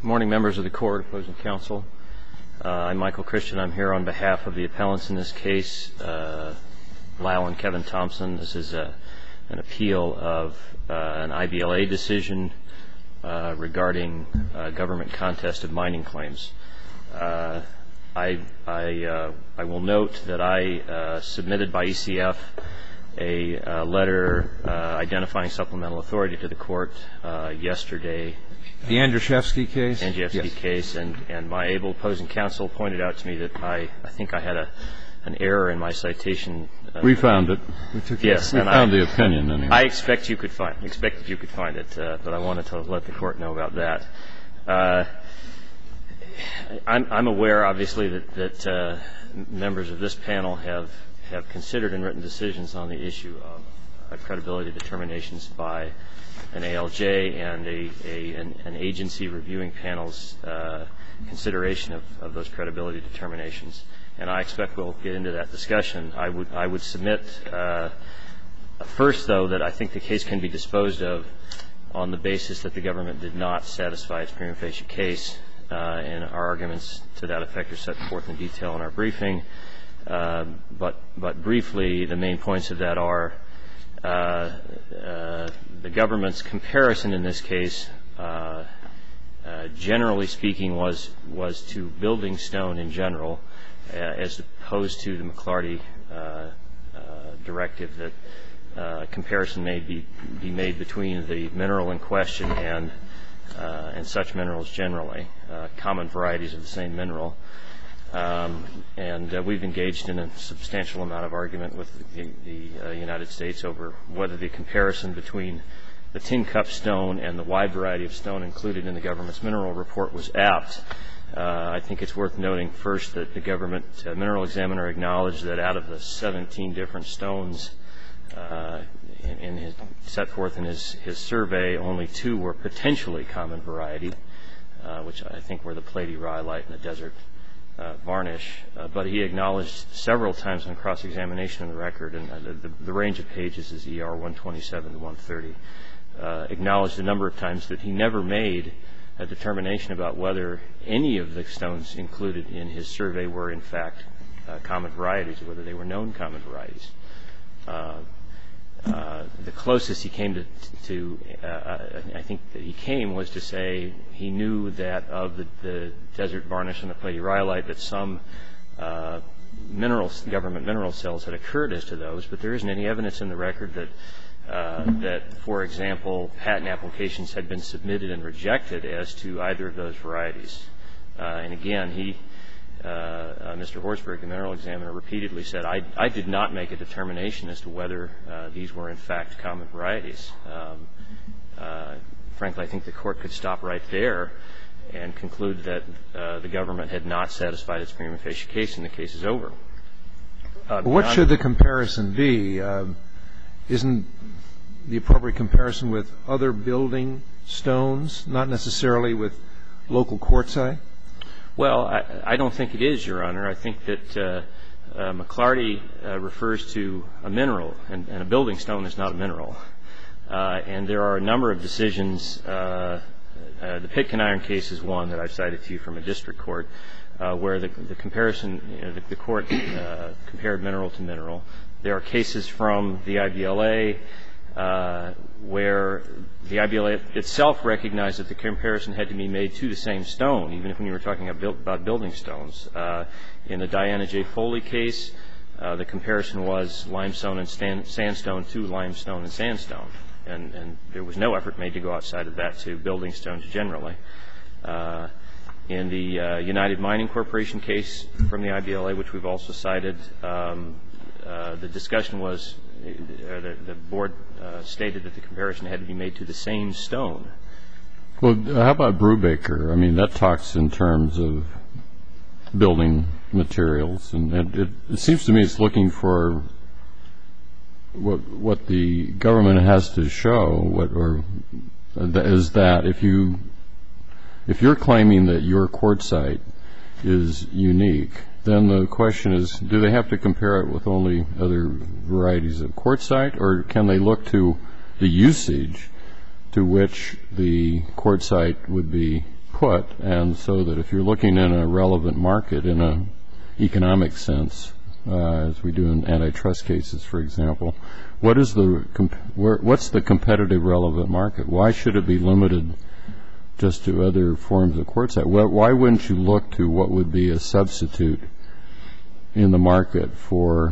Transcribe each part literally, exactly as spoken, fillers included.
morning, members of the court, opposing counsel. Uh, I'm Michael Christian. I'm here on behalf of the appellants in this case, uh, Lyle and Kevin Thompson. This is a, an appeal of uh, an I B L A decision uh, regarding uh, government contested mining claims. Uh, I, I, uh, I will note that I uh, submitted by E C F a uh, letter uh, identifying supplemental authority to the court uh, yesterday. The Andrzejewski case? Andrzejewski yes. case, and, and my able opposing counsel pointed out to me that I, I think I had a, an error in my citation. Uh, we found it. We took yes, we and found I, the opinion. Anyway. I expect you could find expected you could find it, uh, but I wanted to let the court know about that. Uh, I'm, I'm aware, obviously, that, that uh, members of this panel have, have considered and written decisions on the issue of uh, credibility determinations by an A L J and a, a, an, an agency reviewing panel's uh, consideration of, of those credibility determinations. And I expect we'll get into that discussion. I would, I would submit uh, first, though, that I think the case can be disposed of on the basis that the government did not satisfy its prima facie case. Uh, and our arguments to that effect are set forth in detail in our briefing. Uh, but, but briefly, the main points of that are uh, uh, the government's comparison in this case, uh, uh, generally speaking, was was to building stone in general, uh, as opposed to the McLarty uh, uh, directive that uh, comparison may be, be made between the mineral in question and Uh, and such minerals generally, uh, common varieties of the same mineral. Um, and uh, we've engaged in a substantial amount of argument with the, the uh, United States over whether the comparison between the tin cup stone and the wide variety of stone included in the government's mineral report was apt. Uh, I think it's worth noting first that the government uh, mineral examiner acknowledged that out of the seventeen different stones uh, In, in his, set forth in his, his survey, only two were potentially common variety, uh, which I think were the Platy rhyolite and the desert uh, varnish. Uh, but he acknowledged several times on cross-examination in the record, and uh, the, the range of pages is E R one twenty-seven to one thirty, uh, acknowledged a number of times that he never made a determination about whether any of the stones included in his survey were in fact uh, common varieties, or whether they were known common varieties. Uh, Uh, the closest he came to, to uh, I think that he came was to say he knew that of the, the desert varnish and the Platy rhyolite that some uh, mineral, government mineral cells had occurred as to those, but there isn't any evidence in the record that, uh, that, for example, patent applications had been submitted and rejected as to either of those varieties. Uh, and again, he Uh, uh, Mister Horsberg, the mineral examiner, repeatedly said, I, I did not make a determination as to whether uh, these were in fact common varieties. Um, uh, frankly, I think the court could stop right there and conclude that uh, the government had not satisfied its prima facie case, and the case is over. Uh, what should the comparison be? Uh, isn't the appropriate comparison with other building stones, not necessarily with local quartzite? Well, I, I don't think it is, Your Honor. I think that uh, uh, McLarty uh, refers to a mineral, and, and a building stone is not a mineral. Uh, and there are a number of decisions. Uh, uh, the Pitkin Iron case is one that I've cited to you from a district court, uh, where the, the comparison, you know, the, the court uh, compared mineral to mineral. There are cases from the I B L A uh, where the I B L A itself recognized that the comparison had to be made to the same stone, even if when you were talking about building stones. Uh, in the Diana J. Foley case, uh, the comparison was limestone and stand, sandstone to limestone and sandstone, and, and there was no effort made to go outside of that to building stones generally. Uh, in the uh, United Mining Corporation case from the I B L A, which we've also cited, um, uh, the discussion was Uh, the, the board uh, stated that the comparison had to be made to the same stone. Well, how about Brubaker? I mean, that talks in terms of building materials, and it, it, it seems to me it's looking for what what the government has to show, what or is that if you if you're claiming that your quartzite is unique, then the question is, do they have to compare it with only other varieties of quartzite, or can they look to the usage to which the quartzite would be put, and so that if you're looking in a relevant market in an economic sense, uh, as we do in antitrust cases, for example, what is the comp- where, what's the competitive relevant market? Why should it be limited just to other forms of quartzite? Why wouldn't you look to what would be a substitute in the market for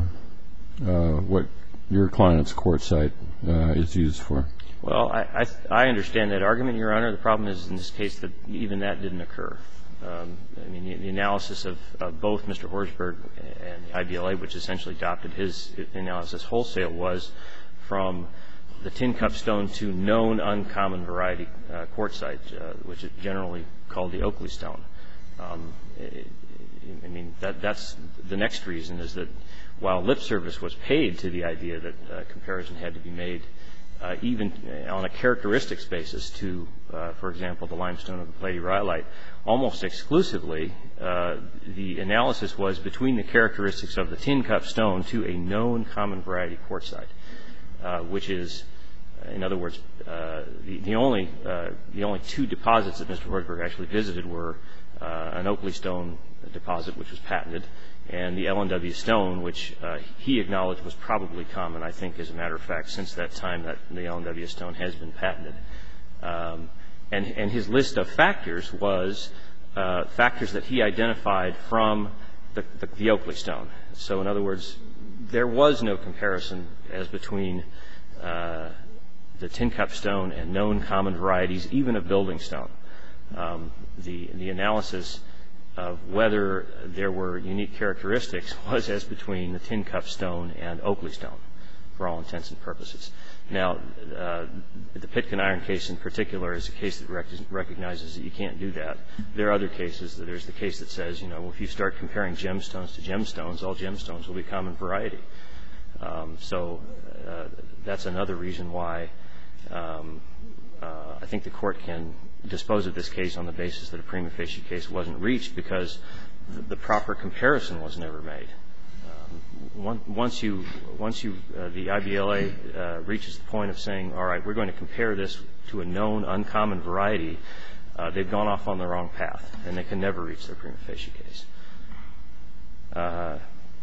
uh, what your client's quartzite uh, is used for? Well, I, I, I understand that argument, Your Honor. The problem is, in this case, that even that didn't occur. Um, I mean, the, the analysis of, of both Mister Horsburgh and the I B L A, which essentially adopted his analysis wholesale, was from the tin cup stone to known uncommon variety uh, quartzite, uh, which is generally called the Oakley stone. Um, it, I mean, that, that's the next reason is that while lip service was paid to the idea that uh, comparison had to be made, uh, even on a characteristics basis to, uh, for example, the limestone of the platy-rhyolite, almost exclusively, uh, the analysis was between the characteristics of the tin cup stone to a known common variety quartzite, uh, which is, in other words, uh, the, the only uh, the only two deposits that Mister Horsburgh actually visited were uh, an Oakley stone deposit, which was patented, and the L and W stone, which uh, he acknowledged was probably common. I think, as a matter of fact, since that time that the L and W stone has been patented. Um, and, and his list of factors was uh, factors that he identified from the, the, the Oakley stone. So, in other words, there was no comparison as between uh, the tin cup stone and known common varieties, even of building stone. Um, the, the analysis of whether there were unique characteristics was as between the tin cup stone and Oakley stone, for all intents and purposes. Now, uh, the Pitkin iron case in particular is a case that rec- recognizes that you can't do that. There are other cases. There's the case that says, you know, if you start comparing gemstones to gemstones, all gemstones will be common variety. Um, so uh, that's another reason why um, uh, I think the court can dispose of this case on the basis that a prima facie case wasn't reached, because the, the proper comparison was never made. Um, one, once you, once you, uh, the I B L A uh, reaches the point of saying, all right, we're going to compare this to a known uncommon variety, uh, they've gone off on the wrong path, and they can never reach their prima facie case. Uh,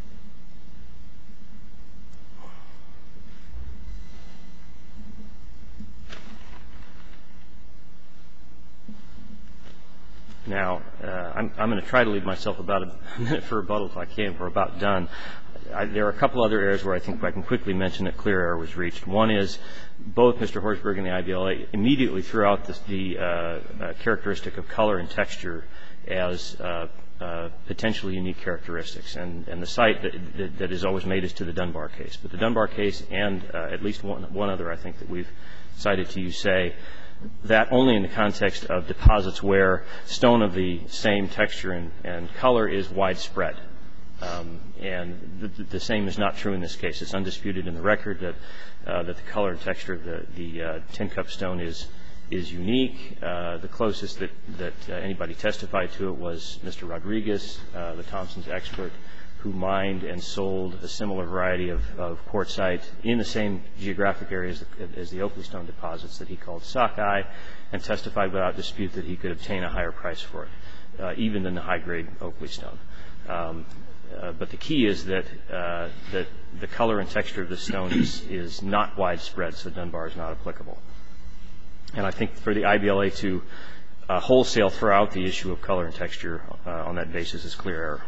Now, uh, I'm, I'm going to try to leave myself about a minute for rebuttal if I can. We're about done. I, there are a couple other areas where I think I can quickly mention that clear error was reached. One is both Mister Horsburgh and the I B L A immediately threw out the, the uh, uh, characteristic of color and texture as uh, uh, potentially unique characteristics. And, and the cite that, that, that is always made is to the Dunbar case. But the Dunbar case and uh, at least one, one other I think that we've cited to you say that only in the context of deposits where stone of the same texture and, and color is widespread. Um, and the, the same is not true in this case. It's undisputed in the record that uh, that the color and texture of the, the uh, tin cup stone is is unique. Uh, the closest that, that uh, anybody testified to it was Mister Rodriguez, uh, the Thompson's expert, who mined and sold a similar variety of, of quartzite in the same geographic areas as the Oakley stone deposits that he called sockeye, and testified without dispute that he could obtain a higher price for it, uh, even than the high-grade Oakley stone. Um, uh, but the key is that uh, that the color and texture of the stone is, is not widespread, so Dunbar is not applicable. And I think for the I B L A to uh, wholesale throw out the issue of color and texture uh, on that basis is clear error.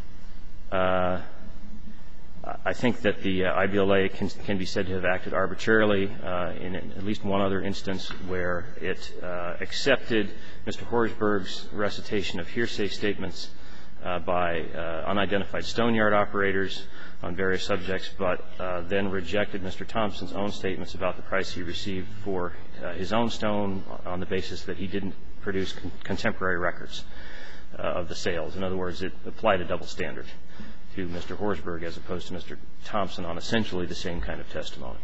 Uh, I think that the uh, I B L A can, can be said to have acted arbitrarily uh, in at least one other instance where it uh, accepted Mister Horsburgh's recitation of hearsay statements uh, by uh, unidentified stone yard operators on various subjects, but uh, then rejected Mister Thompson's own statements about the price he received for uh, his own stone on the basis that he didn't produce con- contemporary records uh, of the sales. In other words, it applied a double standard to Mister Horsburgh as opposed to Mister Thompson on essentially the same kind of testimony.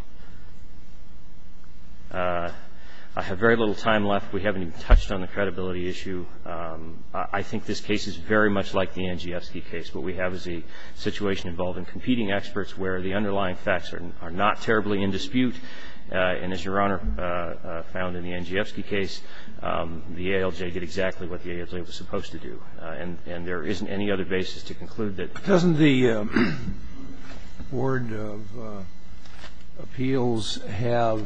Uh, I have very little time left. We haven't even touched on the credibility issue. Um, I, I think this case is very much like the Angievsky case. What we have is a situation involving competing experts where the underlying facts are, are not terribly in dispute, Uh, and as Your Honor uh, uh, found in the Andrzejewski case, um, the A L J did exactly what the A L J was supposed to do. Uh, and, and there isn't any other basis to conclude that. Doesn't the uh, Board of uh, Appeals have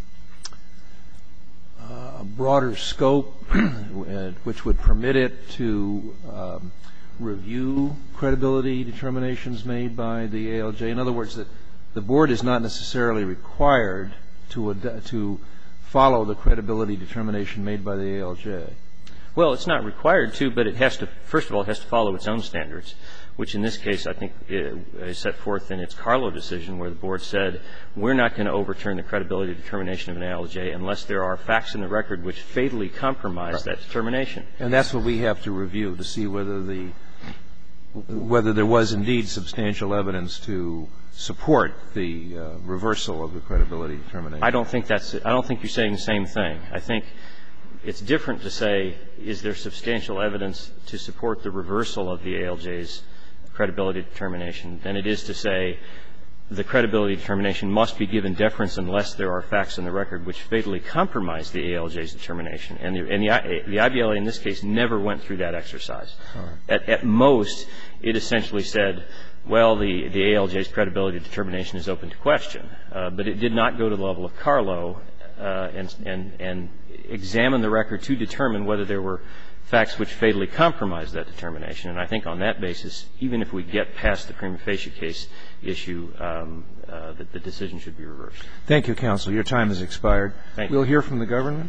uh, a broader scope which would permit it to um, review credibility determinations made by the A L J? In other words, that the Board is not necessarily required to ad- to follow the credibility determination made by the A L J. Well, it's not required to, but it has to, first of all, it has to follow its own standards, which in this case I think is set forth in its Carlo decision, where the Board said we're not going to overturn the credibility determination of an A L J unless there are facts in the record which fatally compromise that determination. And that's what we have to review to see whether the whether there was indeed substantial evidence to support the uh, reversal of the credibility determination. I don't think that's – I don't think you're saying the same thing. I think it's different to say, is there substantial evidence to support the reversal of the A L J's credibility determination, than it is to say the credibility determination must be given deference unless there are facts in the record which fatally compromise the A L J's determination. And the, and the, the I B L A in this case never went through that exercise. Right. At, at most, it essentially said, well, the, the A L J's credibility determination is open to question. Uh, but it did not go to the level of Carlo uh, and, and, and examine the record to determine whether there were facts which fatally compromise that determination. And I think on that basis, even if we get past the prima facie case issue, um, uh, that the decision should be reversed. Thank you, counsel. Your time has expired. Thank you. We'll hear from the government.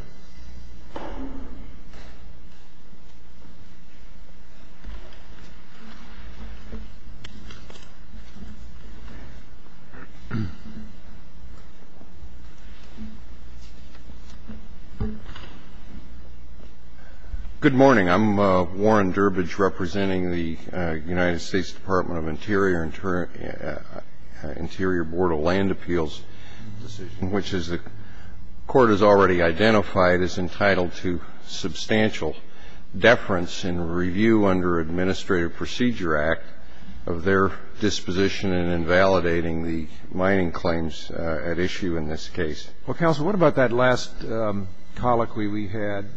Good morning. I'm uh, Warren Durbridge, representing the uh, United States Department of Interior Inter- uh, Interior Board of Land Appeals decision, which, as the Court has already identified, is entitled to substantial deference in review under Administrative Procedure Act of their disposition in invalidating the mining claims uh, at issue in this case. Well, counsel, what about that last um, colloquy we had?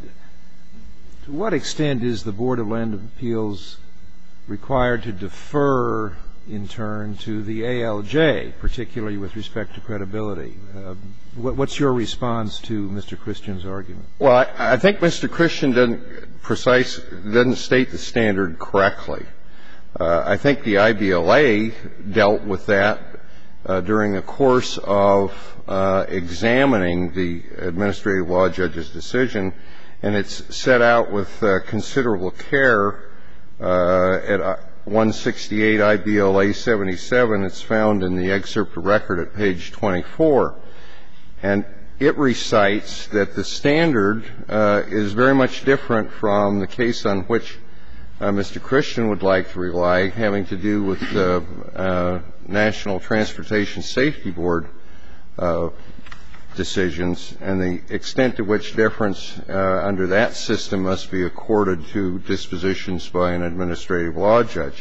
To what extent is the Board of Land Appeals required to defer, in turn, to the A L J, particularly with respect to credibility? Uh, what, what's your response to Mister Christian's argument? Well, I, I think Mister Christian doesn't precise doesn't state the standard correctly. Uh, I think the I B L A dealt with that uh, during the course of uh, examining the administrative law judge's decision. And it's set out with uh, considerable care uh, at uh, one sixty-eight I B L A seventy-seven. It's found in the excerpt of record at page twenty-four. And it recites that the standard uh, is very much different from the case on which uh, Mister Christian would like to rely, having to do with the uh, National Transportation Safety Board uh decisions, and the extent to which deference uh, under that system must be accorded to dispositions by an administrative law judge.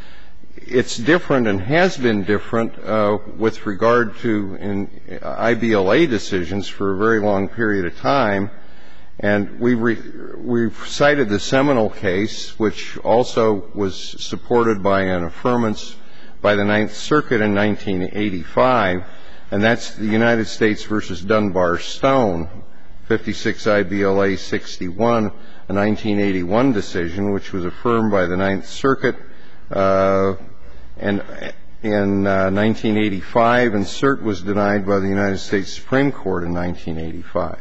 It's different and has been different uh, with regard to in I B L A decisions for a very long period of time. And we re- we've cited the Seminole case, which also was supported by an affirmance by the Ninth Circuit in nineteen eighty-five. And that's the United States versus Dunbar Stone, fifty-six I B L A sixty-one, a nineteen eighty-one decision, which was affirmed by the Ninth Circuit uh, and in uh, nineteen eighty-five, and cert was denied by the United States Supreme Court in nineteen eighty-five.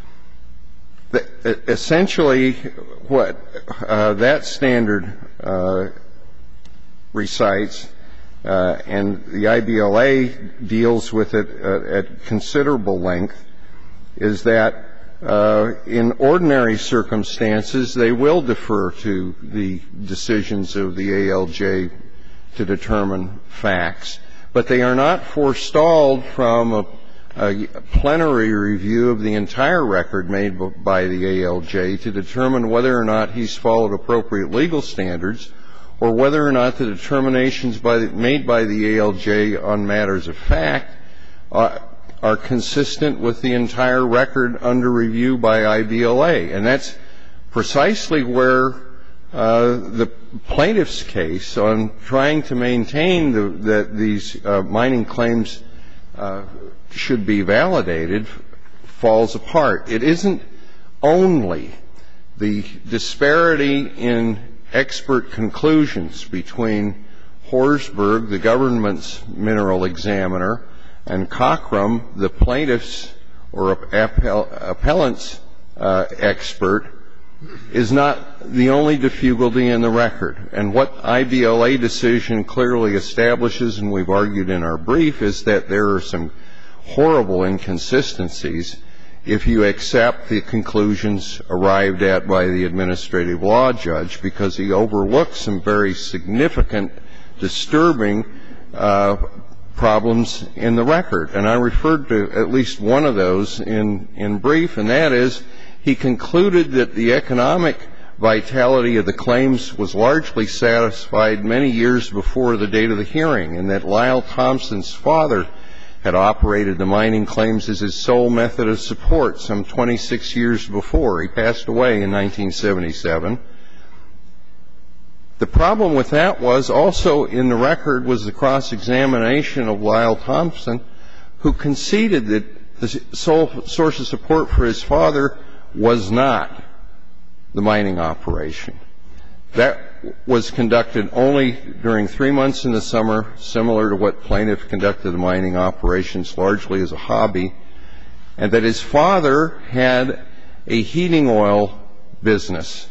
The, essentially, what uh, that standard uh, recites, Uh, and the I B L A deals with it uh, at considerable length, is that uh, in ordinary circumstances they will defer to the decisions of the A L J to determine facts, but they are not forestalled from a, a plenary review of the entire record made by the A L J to determine whether or not he's followed appropriate legal standards, or whether or not the determinations by the, made by the A L J on matters of fact uh, are consistent with the entire record under review by I B L A. And that's precisely where uh, the plaintiff's case on trying to maintain the, that these uh, mining claims uh, should be validated falls apart. It isn't only the disparity in expert conclusions between Horsburgh, the government's mineral examiner, and Cockrum, the plaintiff's or appell- appellant's uh, expert, is not the only difficulty in the record. And what I B L A decision clearly establishes, and we've argued in our brief, is that there are some horrible inconsistencies if you accept the conclusions arrived at by the administrative law judge, because he overlooks some very significant, disturbing uh, problems in the record. And I referred to at least one of those in, in brief, and that is he concluded that the economic vitality of the claims was largely satisfied many years before the date of the hearing, and that Lyle Thompson's father had operated the mining claims as his sole method of support some twenty-six years before. He passed away in nineteen seventy-seven. The problem with that was also in the record was the cross-examination of Lyle Thompson, who conceded that the sole source of support for his father was not the mining operation. That was conducted only during three months in the summer, similar to what plaintiff conducted the mining operations largely as a hobby, and that his father had a heating oil business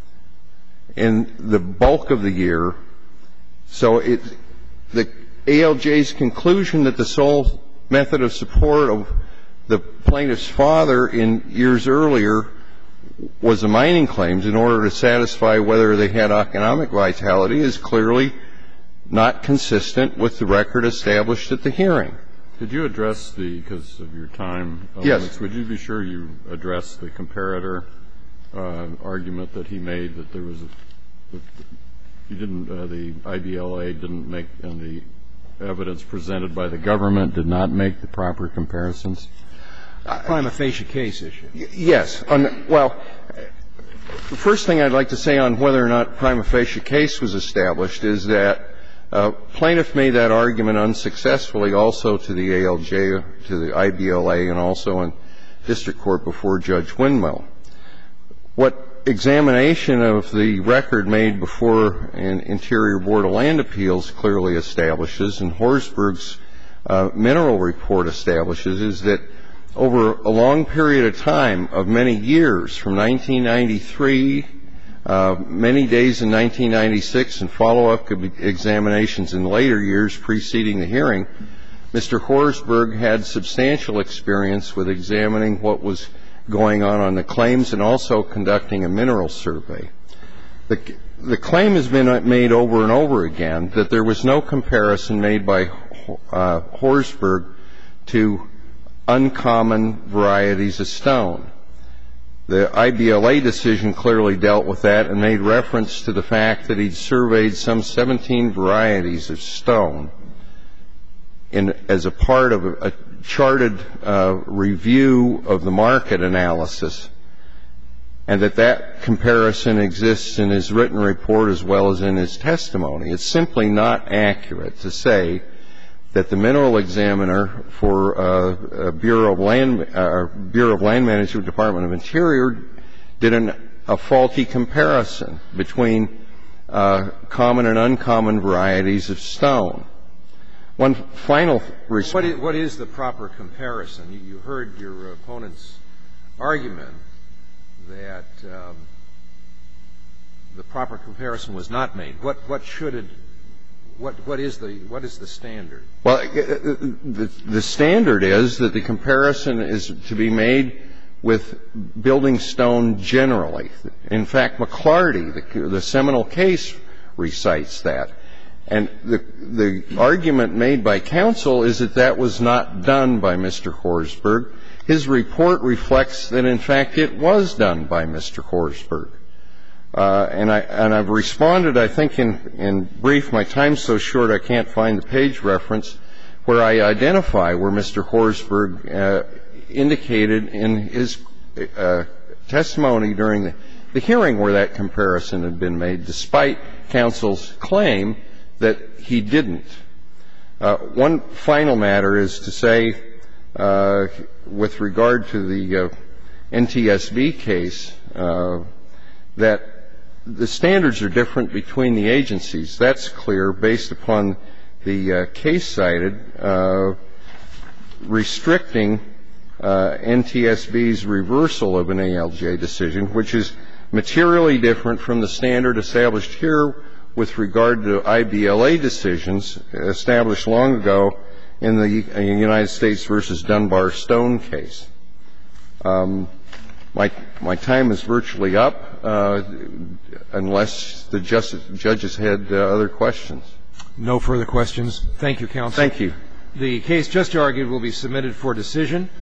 in the bulk of the year. So it, the A L J's conclusion that the sole method of support of the plaintiff's father in years earlier was the mining claims in order to satisfy whether they had economic vitality is clearly not consistent with the record established at the hearing. Could you address the, because of your time yes. limits, would you be sure you address the comparator uh, argument that he made, that there was a, that you didn't, uh, the I B L A didn't make, and the evidence presented by the government did not make the proper comparisons? Prima facie case issue. Yes. On, well, the first thing I'd like to say on whether or not prima facie case was established is that uh, plaintiff made that argument unsuccessfully also to the A L J, to the I B L A, and also in district court before Judge Windmill. What examination of the record made before an Interior Board of Land Appeals clearly establishes, and Horsburgh's uh, mineral report establishes, is that over a long period of time of many years, from nineteen ninety-three, uh, many days in nineteen ninety-six, and follow-up examinations in later years preceding the hearing, Mister Horsburgh had substantial experience with examining what was going on on the claims and also conducting a mineral survey. The, the claim has been made over and over again that there was no comparison made by uh, Horsburgh to uncommon varieties of stone. The I B L A decision clearly dealt with that and made reference to the fact that he'd surveyed some seventeen varieties of stone in, as a part of a, a charted uh, review of the market analysis, and that that comparison exists in his written report as well as in his testimony. It's simply not accurate to say that the mineral examiner for uh, Bureau of Land uh, Bureau of Land Management, Department of Interior, did an, a faulty comparison between uh, common and uncommon varieties of stone. One final response. What is, what is the proper comparison? You, you heard your opponent's argument that um, the proper comparison was not made. What what should it? What what is the what is the standard? Well, the, the standard is that the comparison is to be made with building stone generally. In fact, McClarty, the, the seminal case, recites that. And the the argument made by counsel is that that was not done by Mister Horsburgh. His report reflects that, in fact, it was done by Mister Horsburgh. Uh, and, I, and I've responded, I think, in, in brief. My time's so short I can't find the page reference. where I identify where Mister Horsburgh uh, indicated in his uh, testimony during the, the hearing where that comparison had been made, despite counsel's claim that he didn't. Uh, one final matter is to say, uh, with regard to the uh, N T S B case, uh, that the standards are different between the agencies. That's clear based upon the uh, case cited uh, restricting uh, N T S B's reversal of an A L J decision, which is materially different from the standard established here with regard to I B L A decisions established long ago in the United States versus Dunbar Stone case. Um, my my time is virtually up, uh, unless the justice, judges had uh, other questions. No further questions. Thank you, counsel. Thank you. The case just argued will be submitted for decision.